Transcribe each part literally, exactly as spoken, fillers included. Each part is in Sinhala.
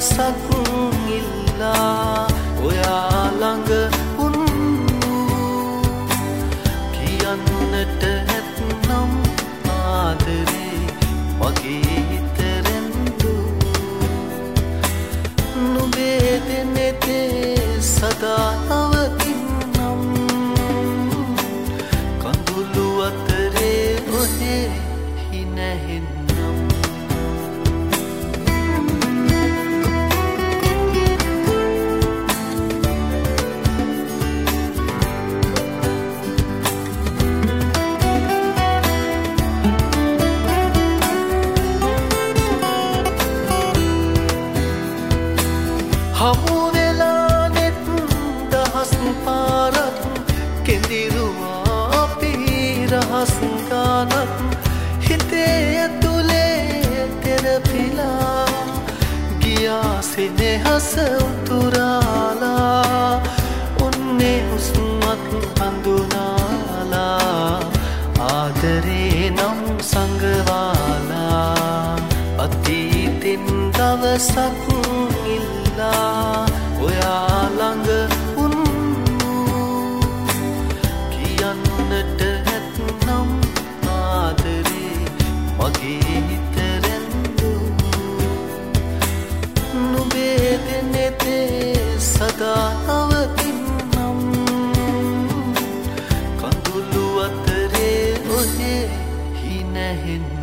දවසක් ඉල්ලා ඔයා ළඟ උන්නු කියන්නට ඇත්නම් ආදරේ වගේ හිතරෙන්දු නුඹේ දෙනෙතේ සදා නවතින්නම් කඳුළු අතරේ ඔහේ හිනැහෙන්නම් හමු වෙලා නෙත් දහස් පාරක් කෙඳිරුවා අපි රහස් ගානක් හිතේ ඇතුලේ තෙරපිලා ගියා සෙනෙහස උතුරාලා ඔන්නේ හුස්මක් හඳුනාලා ආදරේ නම් සංගවාලා අතීතින් දවසක් ඔයා ළඟ උන්නු කියන්නට ඇත්නම් ආදරේ වගේ හිතරෙන්දු නුඹේ දෙනෙතේ සදා නවතින්නම් කඳුළු අතරේ ඔහේ හිනැහෙන්නම්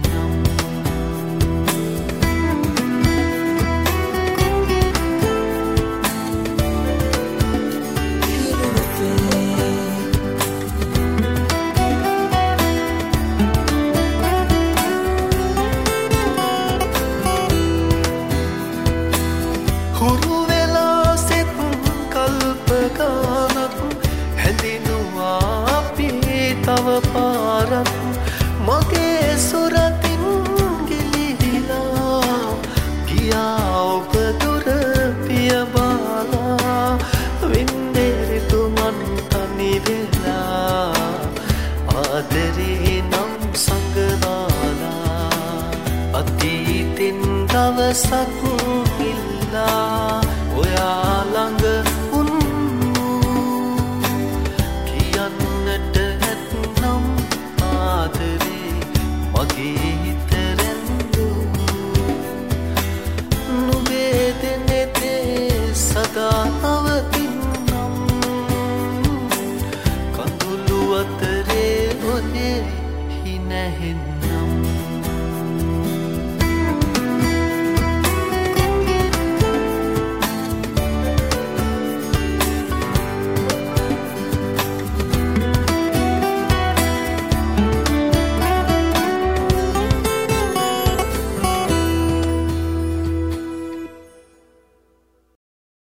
හුරු වෙලා සෙත් කල්ප ගානක් හැඳිනුවා අපි තව පාරක් මගේ සුරතින් ගිලිහිලා ගියා ඔබ දුර පියබාලා වින්දේ තුමන් තනි වෙලා ආදරේ නම් සංගවාලා අතීතින් දවසක් ඔයා ළඟ උන්නු කියන්නට ඇත්නම් ආදරේ වගේ හිතරෙන්දු නුඹේ දෙනෙතේ සදා නවතින්නම් කඳුළු අතරේ ඔහේ හිනැහෙන්නම්